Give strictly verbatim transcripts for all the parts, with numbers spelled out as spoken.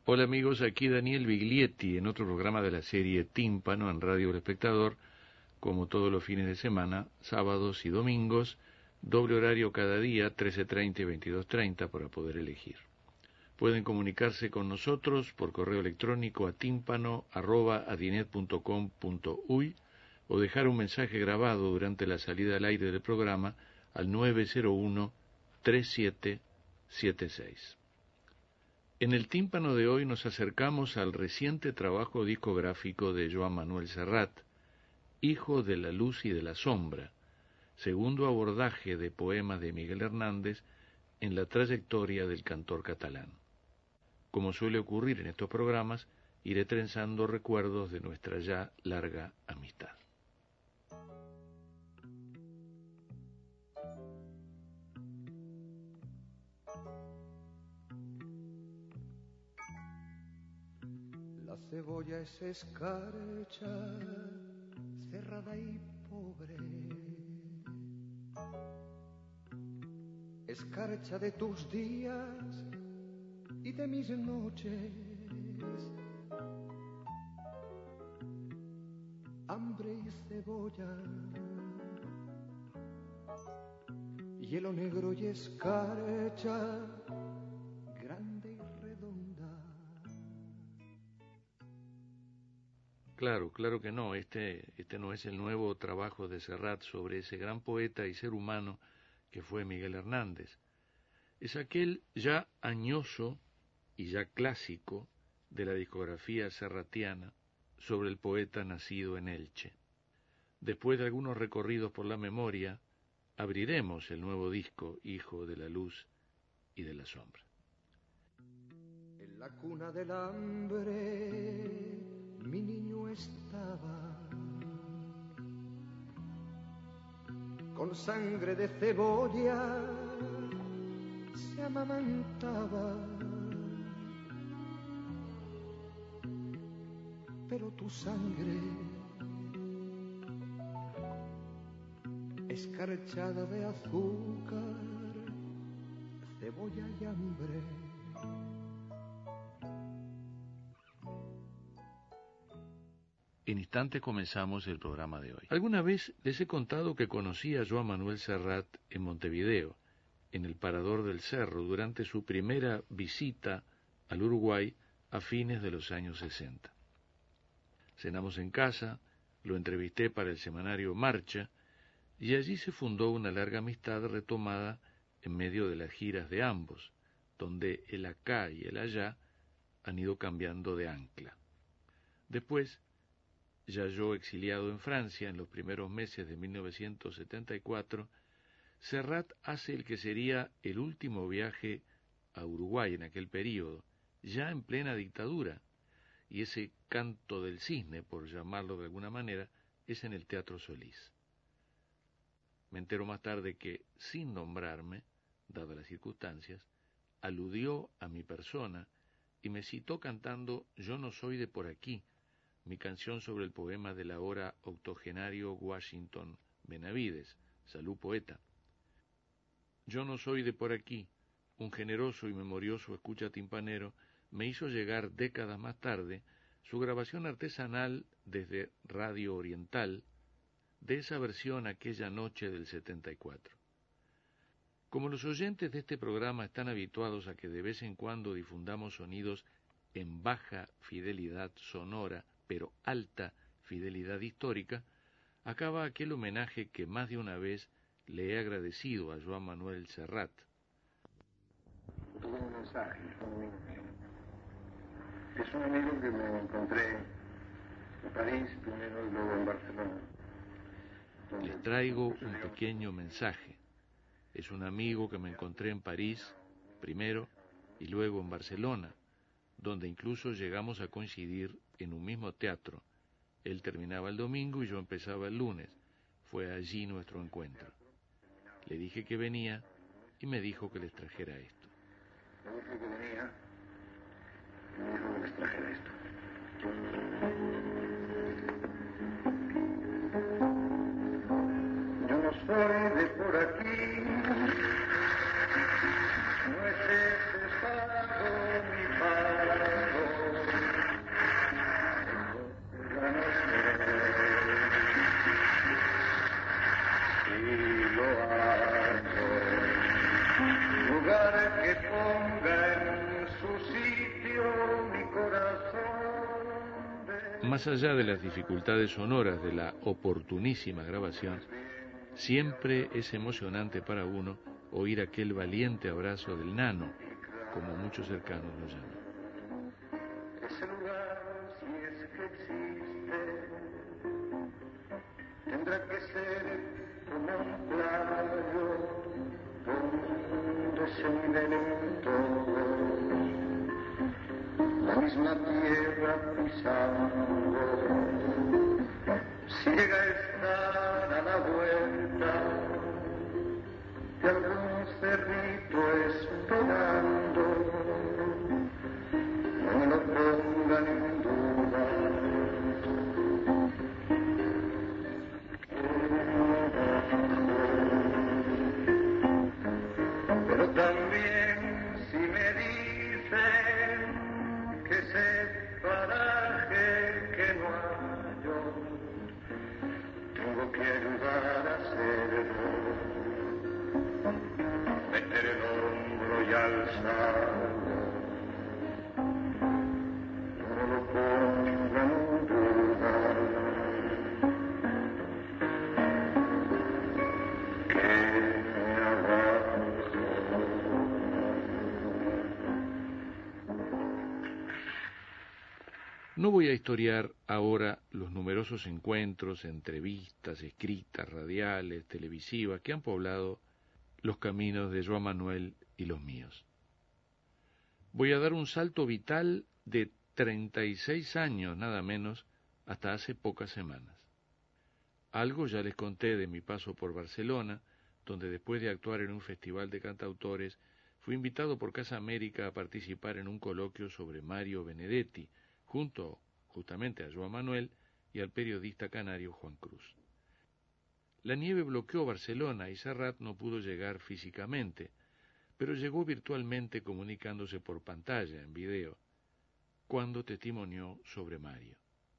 Hola amigos, aquí Daniel Biglietti en otro programa de la serie Tímpano en Radio El Espectador, como todos los fines de semana, sábados y domingos, doble horario cada día, trece treinta y veintidós treinta para poder elegir. Pueden comunicarse con nosotros por correo electrónico a tímpano arroba adinet punto com punto uy o dejar un mensaje grabado durante la salida al aire del programa al nueve cero uno, tres siete siete seis. En el tímpano de hoy nos acercamos al reciente trabajo discográfico de Joan Manuel Serrat, Hijo de la Luz y de la Sombra, segundo abordaje de poemas de Miguel Hernández en la trayectoria del cantor catalán. Como suele ocurrir en estos programas, iré trenzando recuerdos de nuestra ya larga amistad. La cebolla es escarcha, cerrada y pobre, escarcha de tus días y de mis noches, hambre y cebolla, hielo negro y escarcha, grande y redonda. Claro, claro que no, este, este no es el nuevo trabajo de Serrat sobre ese gran poeta y ser humano que fue Miguel Hernández. Es aquel ya añoso y ya clásico de la discografía serratiana sobre el poeta nacido en Elche. Después de algunos recorridos por la memoria, abriremos el nuevo disco Hijo de la Luz y de la Sombra. En la cuna del hambre mi niño estaba, con sangre de cebolla se amamantaba, pero tu sangre, escarchada de azúcar, cebolla y hambre. En instantes comenzamos el programa de hoy. Alguna vez les he contado que conocí a Joan Manuel Serrat en Montevideo, en el Parador del Cerro, durante su primera visita al Uruguay a fines de los años sesenta. Cenamos en casa, lo entrevisté para el semanario Marcha, y allí se fundó una larga amistad retomada en medio de las giras de ambos, donde el acá y el allá han ido cambiando de ancla. Después, ya yo exiliado en Francia en los primeros meses de mil novecientos setenta y cuatro, Serrat hace el que sería el último viaje a Uruguay en aquel período, ya en plena dictadura, y ese canto del cisne, por llamarlo de alguna manera, es en el Teatro Solís. Me entero más tarde que, sin nombrarme, dadas las circunstancias, aludió a mi persona y me citó cantando Yo no soy de por aquí, mi canción sobre el poema del ahora octogenario Washington Benavides, salud poeta. Yo no soy de por aquí, un generoso y memorioso escucha timpanero me hizo llegar décadas más tarde su grabación artesanal desde Radio Oriental de esa versión aquella noche del setenta y cuatro. Como los oyentes de este programa están habituados a que de vez en cuando difundamos sonidos en baja fidelidad sonora, pero alta fidelidad histórica, acaba aquel homenaje que más de una vez le he agradecido a Joan Manuel Serrat. Un mensaje, es un amigo que me encontré en París primero y luego en Barcelona. Les traigo un pequeño mensaje. Es un amigo que me encontré en París primero y luego en Barcelona, donde incluso llegamos a coincidir en un mismo teatro. Él terminaba el domingo y yo empezaba el lunes. Fue allí nuestro encuentro. Le dije que venía y me dijo que les trajera esto. Le dije que venía y me dijo que les trajera esto. Yo no soy de por aquí, no es ese estado mi paro. Más allá de las dificultades sonoras de la oportunísima grabación, siempre es emocionante para uno oír aquel valiente abrazo del nano, como muchos cercanos lo llaman. Ese lugar, si es que existe, tendrá que ser como un playo donde se nivelen todos, la misma tierra pisando. Si llega a estar a la vuelta de algún cerrito esperando, no me lo pongan en duda. Pero también si me dicen que ese paraje que no hallo, tengo que ayudar a hacerlo, meter el hombro y alzarlo. No lo pongan en duda, que me avanzo. No voy a historiar ahora los numerosos encuentros, entrevistas, escritas, radiales, televisivas que han poblado los caminos de Joan Manuel y los míos. Voy a dar un salto vital de treinta y seis años, nada menos, hasta hace pocas semanas. Algo ya les conté de mi paso por Barcelona, donde después de actuar en un festival de cantautores, fui invitado por Casa América a participar en un coloquio sobre Mario Benedetti, junto justamente a Joan Manuel y al periodista canario Juan Cruz. La nieve bloqueó Barcelona y Serrat no pudo llegar físicamente, pero llegó virtualmente comunicándose por pantalla, en video, cuando testimonió sobre Mario.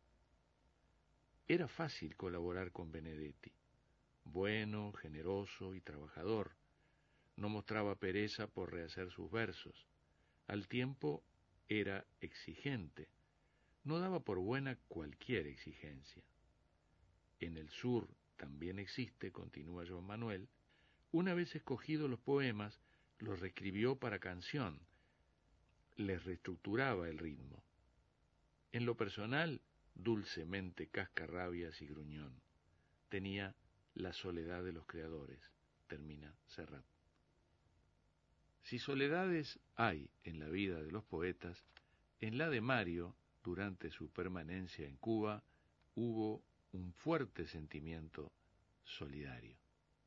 Era fácil colaborar con Benedetti, bueno, generoso y trabajador. No mostraba pereza por rehacer sus versos. Al tiempo era exigente. No daba por buena cualquier exigencia. En el sur también existe, continúa Joan Manuel, una vez escogidos los poemas, los reescribió para canción, les reestructuraba el ritmo. En lo personal, dulcemente cascarrabias y gruñón. Tenía la soledad de los creadores, termina Serrat. Si soledades hay en la vida de los poetas, en la de Mario, durante su permanencia en Cuba, hubo un fuerte sentimiento solidario.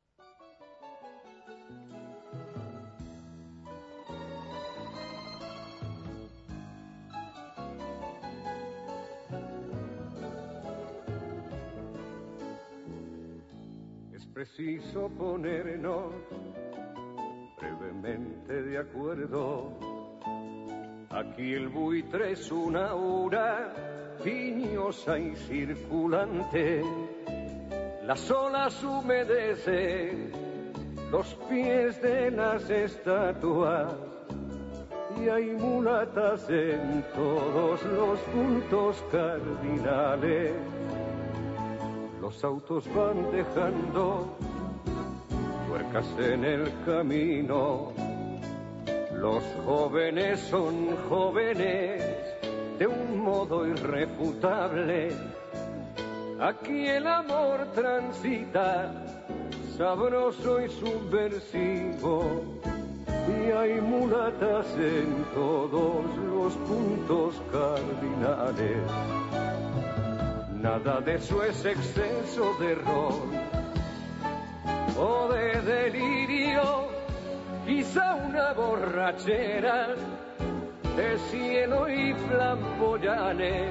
Es preciso ponernos brevemente de acuerdo. Aquí el buitre es una aura tiñosa y circulante. Las olas humedecen los pies de las estatuas y hay mulatas en todos los puntos cardinales. Los autos van dejando tuercas en el camino. Los jóvenes son jóvenes de un modo irrefutable. Aquí el amor transita sabroso y subversivo y hay mulatas en todos los puntos cardinales. Nada de eso es exceso de ron o de delirio, quizá una borrachera de cielo y flamboyanes.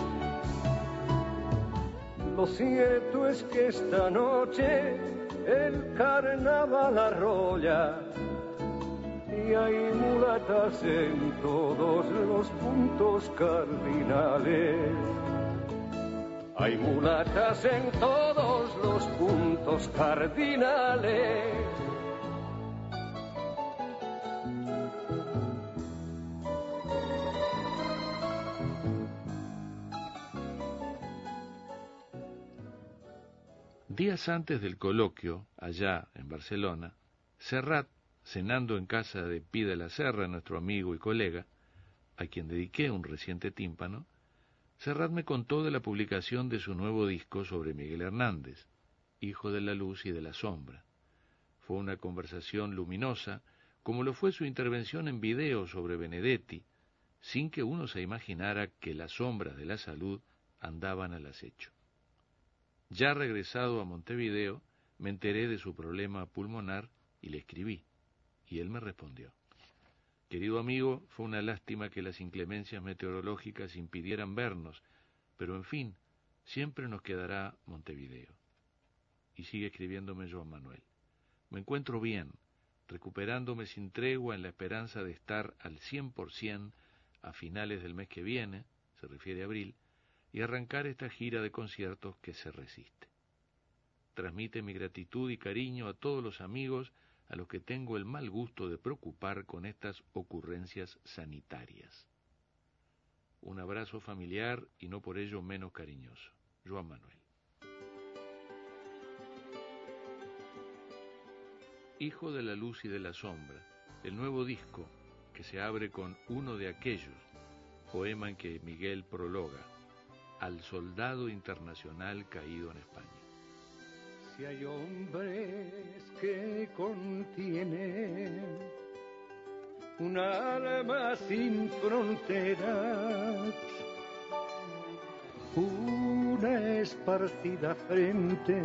Lo cierto es que esta noche el carnaval arrolla y hay mulatas en todos los puntos cardinales. Hay mulatas en todos los puntos cardinales. Días antes del coloquio, allá en Barcelona, Serrat, cenando en casa de Pi de la Serra, nuestro amigo y colega, a quien dediqué un reciente tímpano, Serrat me contó de la publicación de su nuevo disco sobre Miguel Hernández, Hijo de la Luz y de la Sombra. Fue una conversación luminosa, como lo fue su intervención en video sobre Benedetti, sin que uno se imaginara que las sombras de la salud andaban al acecho. Ya regresado a Montevideo, me enteré de su problema pulmonar y le escribí, y él me respondió: querido amigo, fue una lástima que las inclemencias meteorológicas impidieran vernos, pero en fin, siempre nos quedará Montevideo. Y sigue escribiéndome Joan Manuel: me encuentro bien, recuperándome sin tregua en la esperanza de estar al cien por ciento a finales del mes que viene, se refiere a abril, y arrancar esta gira de conciertos que se resiste. Transmite mi gratitud y cariño a todos los amigos a los que tengo el mal gusto de preocupar con estas ocurrencias sanitarias. Un abrazo familiar y no por ello menos cariñoso. Joan Manuel. Hijo de la Luz y de la Sombra, el nuevo disco que se abre con Uno de Aquellos, poema en que Miguel prologa: al soldado internacional caído en España. Si hay hombres que contienen un alma sin fronteras, una esparcida frente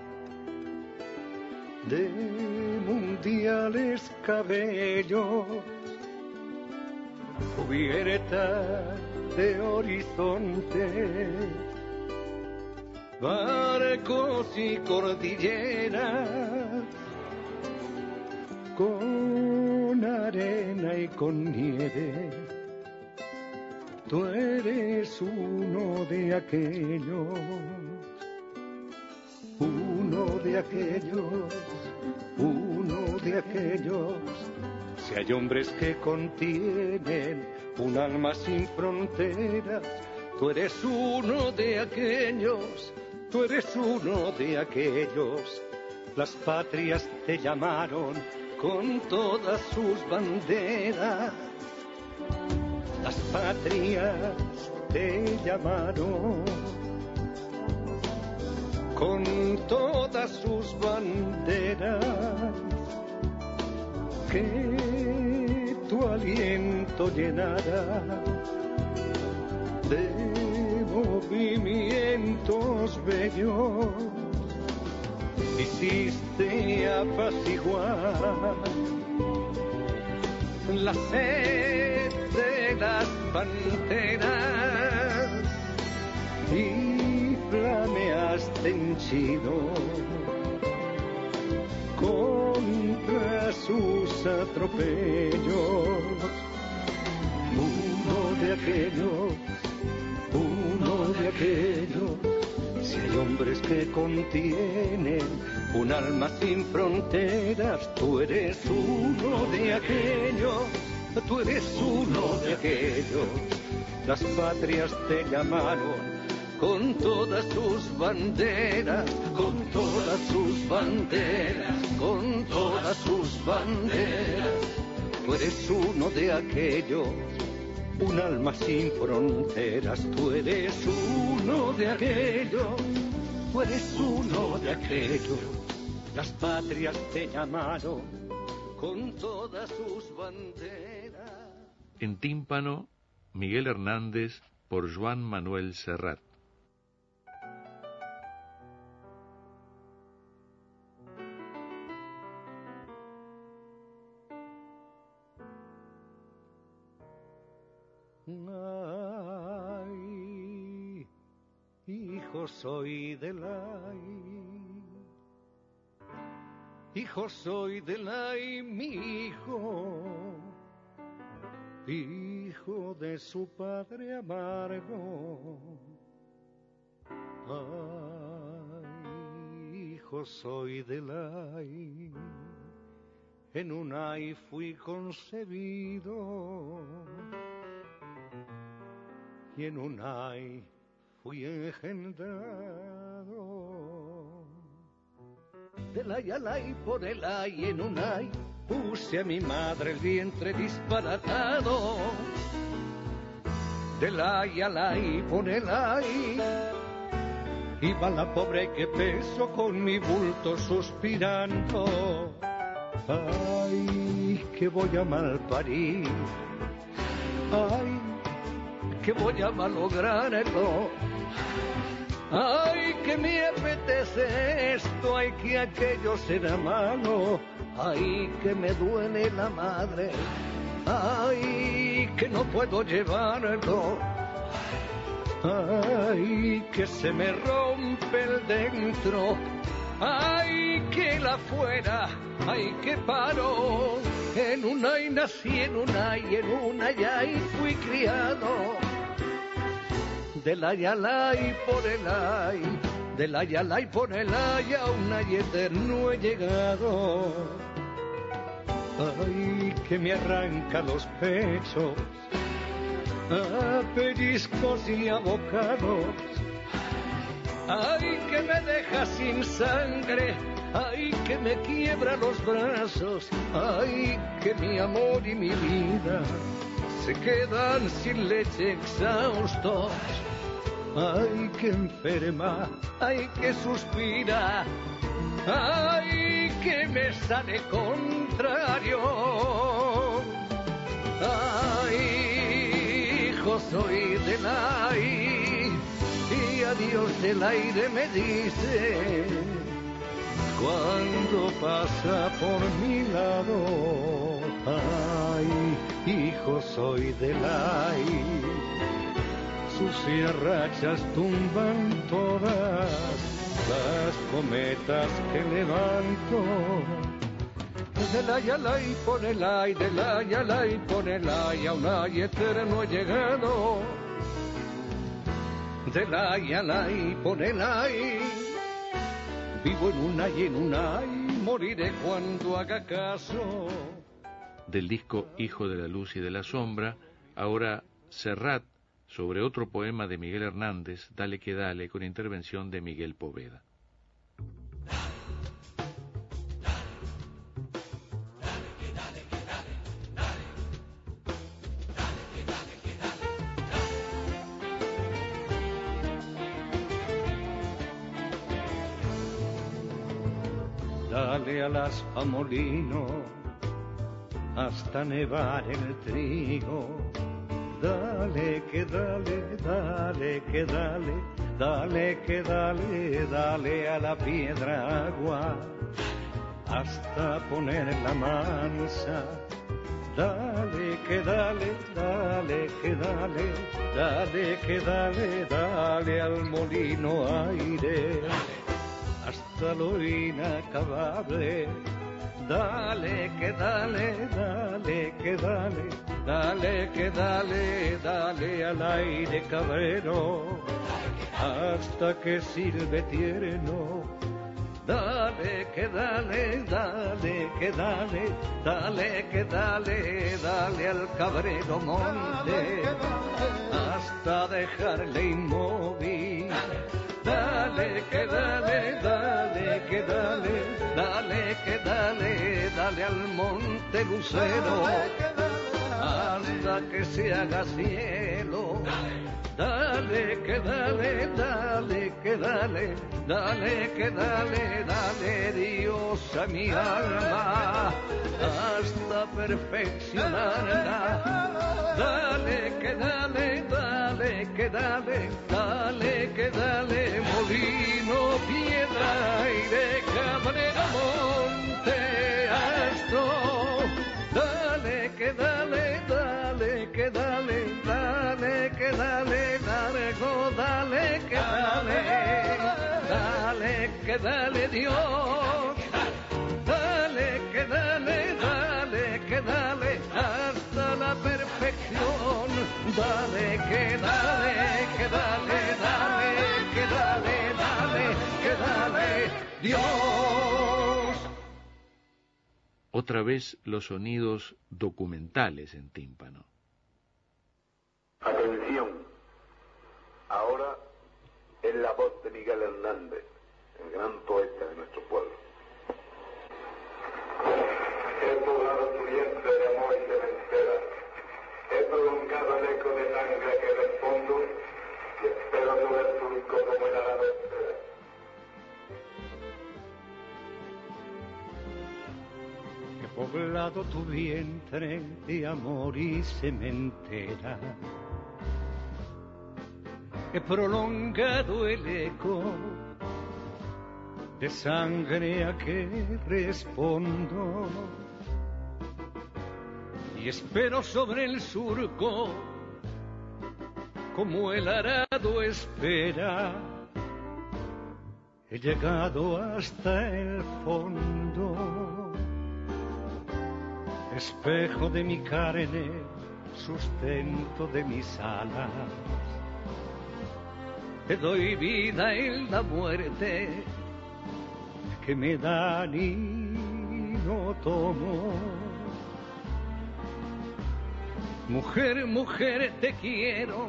de mundiales cabellos, cubierta de horizontes, barcos y cordilleras, con arena y con nieve. Tú eres uno de aquellos, uno de aquellos, uno de aquellos. Si hay hombres que contienen un alma sin fronteras, tú eres uno de aquellos, tú eres uno de aquellos. Las patrias te llamaron con todas sus banderas, las patrias te llamaron con todas sus banderas. Que tu aliento llenara de movimientos bellos, hiciste apaciguar la sed de las panteras y flameaste henchido contra sus atropellos. Uno de aquellos, uno de aquellos. Si hay hombres que contienen un alma sin fronteras, tú eres uno de aquellos, tú eres uno de aquellos. Las patrias te llamaron con todas sus banderas, con todas sus banderas, con todas sus banderas. Tú eres uno de aquellos, un alma sin fronteras. Tú eres uno de aquellos, tú eres uno de aquellos. Las patrias te llamaron con todas sus banderas. En tímpano, Miguel Hernández por Joan Manuel Serrat. Ay, hijo soy del ay, hijo soy del ay, mi hijo, hijo de su padre amargo. Ay, hijo soy del ay, en un ay fui concebido y en un ay fui engendrado. del ay, alay, por el ay en un ay, puse a mi madre el vientre disparatado. Del ay, alay, por el ay, iba la pobre que peso con mi bulto suspirando. Ay, que voy a malparir, ay, que voy a malograrlo. Ay, que me apetece esto, ay, que aquello será malo. Ay, que me duele la madre, ay, que no puedo llevarlo. Ay, que se me rompe el dentro, ay, que la afuera, ay, que paro. En una ay nací, en una ay, en una ya y fui criado. Del ay al ay por el ay, del ay al ay por el ay, a un ay eterno he llegado. Ay, que me arranca los pechos a pellizcos y a bocados. Ay, que me deja sin sangre, ay, que me quiebra los brazos. Ay, que mi amor y mi vida se quedan sin leche exhaustos. Ay, que enferma, ay, que suspira, ay, que me sale contrario. Ay, hijo soy del aire, y adiós del aire me dice cuando pasa por mi lado. Ay, hijo soy del aire, sus sierrachas tumban todas las cometas que levanto. Del ay al ay por el ay, del ay al ay por el ay, a un ay eterno he llegado. Del ay al ay por el ay, vivo en un ay, en un ay, moriré cuando haga caso. Del disco Hijo de la Luz y de la Sombra, ahora Serrat, sobre otro poema de Miguel Hernández, Dale que dale, con intervención de Miguel Poveda. Dale al aspa molino hasta nevar el trigo. Dale que dale, dale que dale, dale que dale, dale a la piedra agua hasta poner la mansa. Dale que dale, dale que dale, dale que dale, dale al molino aire hasta lo inacabable. Dale que dale, dale que dale, dale que dale, dale al aire cabrero hasta que silbe tierno. Dale que dale, dale que dale, dale que dale, dale al cabrero monte hasta dejarle inmóvil. Dale que dale, dale que dale, dale que dale, dale al monte lucero hasta que se haga cielo. Dale que dale, dale que dale, dale que dale, dale Dios a mi alma hasta perfeccionarla. Dale que dale, dale que dale, dale que dale, molino, piedra, aire, cabrero, monte, astro. Dale que dale, dale que dale, dale que dale, largo, dale que dale, dale que dale Dios. Dale que dale, dale que dale, hasta la perfección. Dale que dale, que dale, dale, que dale, dale, que dale Dios. Otra vez los sonidos documentales en tímpano. Atención, ahora es la voz de Miguel Hernández, el gran poeta de nuestro pueblo. poblado tu vientre de amor y de espera. He prolongado el eco de sangre que respondo y espero no ver surco como el arado espera. He poblado tu vientre de amor y sementera. He prolongado el eco de sangre a que respondo y espero sobre el surco como el arado espera. He llegado hasta el fondo, espejo de mi carne, sustento de mis alas. Te doy vida en la muerte que me dan y no tomo. Mujer, mujer, te quiero,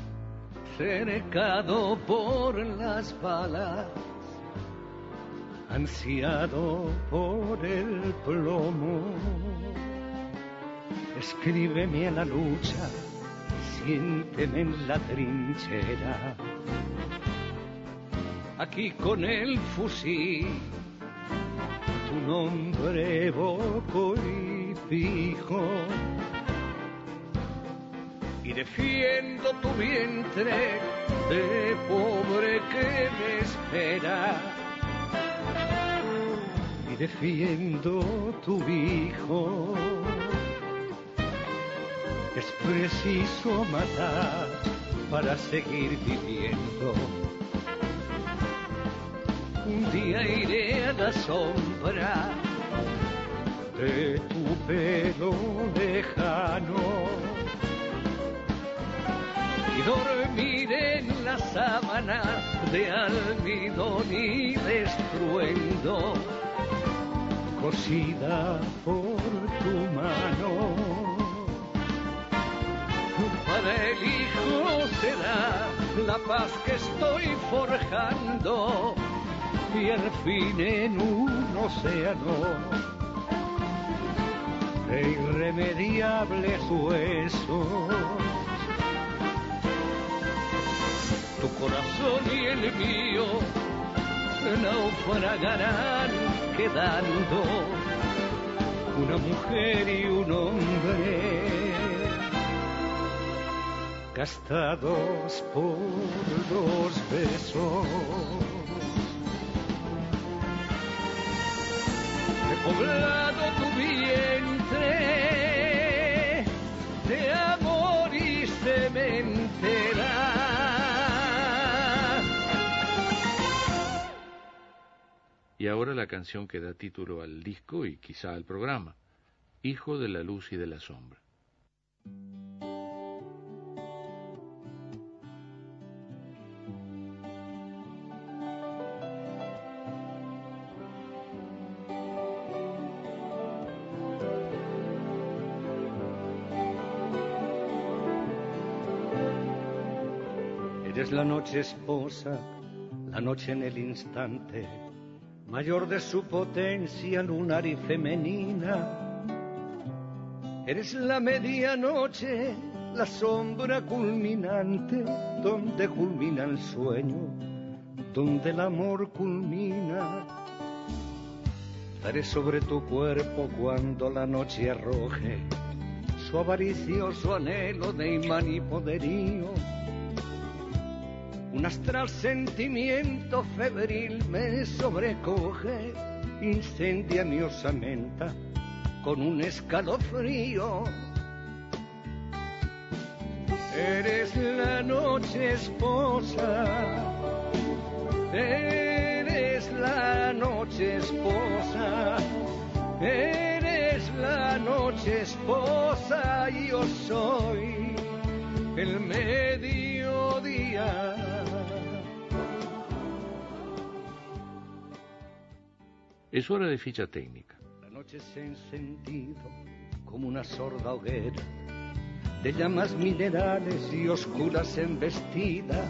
cercado por las balas, ansiado por el plomo. Escríbeme a la lucha, siénteme en la trinchera. Aquí con el fusil, tu nombre evoco y fijo, y defiendo tu vientre de pobre que me espera, y defiendo tu hijo. Es preciso matar para seguir viviendo. Un día iré a la sombra de tu pelo lejano y dormiré en la sábana de almidón y de estruendo, cosida por tu mano. Para el hijo será la paz que estoy forjando, y al fin en un océano de irremediables huesos, tu corazón y el mío naufragarán quedando una mujer y un hombre gastados por los besos. He poblado tu vientre de amor y sementera. Y ahora la canción que da título al disco y quizá al programa, Hijo de la Luz y de la Sombra. Eres la noche esposa, la noche en el instante, mayor de su potencia lunar y femenina. Eres la medianoche, la sombra culminante, donde culmina el sueño, donde el amor culmina. Daré sobre tu cuerpo cuando la noche arroje su avaricioso anhelo de imán y poderío. Un astral sentimiento febril me sobrecoge, incendia mi osamenta con un escalofrío. Eres la noche esposa, eres la noche esposa, eres la noche esposa y yo soy el mediodía. Es hora de ficha técnica. La noche se ha encendido como una sorda hoguera de llamas minerales y oscuras embestida,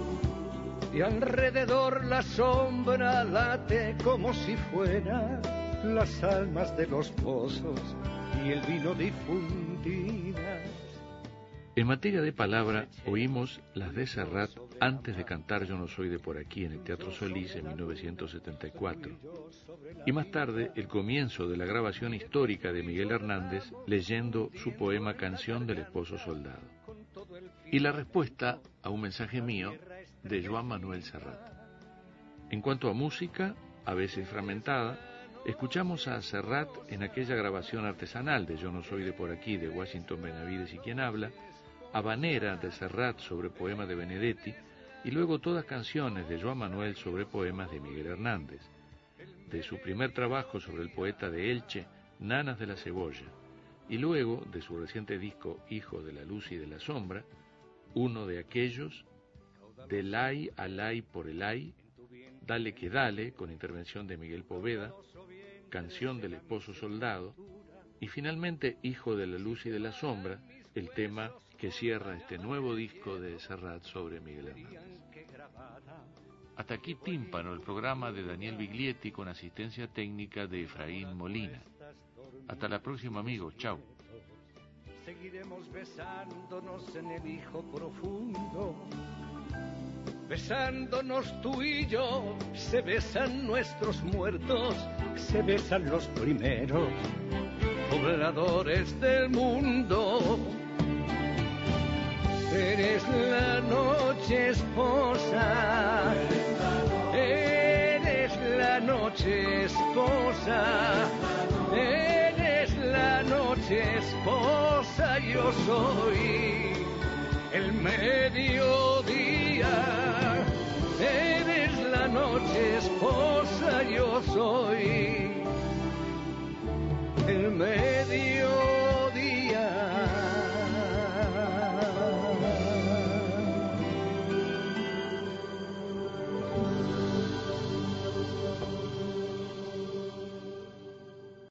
y alrededor la sombra late como si fuera las almas de los pozos y el vino difundidas. En materia de palabra, oímos las de Serrat antes de cantar Yo no soy de por aquí en el Teatro Solís en mil novecientos setenta y cuatro. Y más tarde, el comienzo de la grabación histórica de Miguel Hernández leyendo su poema Canción del Esposo Soldado. Y la respuesta a un mensaje mío de Joan Manuel Serrat. En cuanto a música, a veces fragmentada, escuchamos a Serrat en aquella grabación artesanal de Yo no soy de por aquí de Washington Benavides y Quien habla, Habanera de Serrat sobre poemas de Benedetti y luego todas canciones de Joan Manuel sobre poemas de Miguel Hernández. De su primer trabajo sobre el poeta de Elche, Nanas de la Cebolla, y luego de su reciente disco Hijo de la Luz y de la Sombra, uno de aquellos, Del ay al ay por el ay, Dale que dale, con intervención de Miguel Poveda, Canción del Esposo Soldado, y finalmente Hijo de la Luz y de la Sombra, el tema que cierra este nuevo disco de Serrat sobre Miguel Hernández. Hasta aquí Tímpano, el programa de Daniel Biglietti con asistencia técnica de Efraín Molina. Hasta la próxima, amigos. Chao. Seguiremos besándonos en el hijo profundo. Besándonos tú y yo, se besan nuestros muertos, se besan los primeros pobladores del mundo. Eres la noche esposa, eres la noche esposa, eres la noche esposa, yo soy el mediodía, eres la noche esposa, yo soy el mediodía.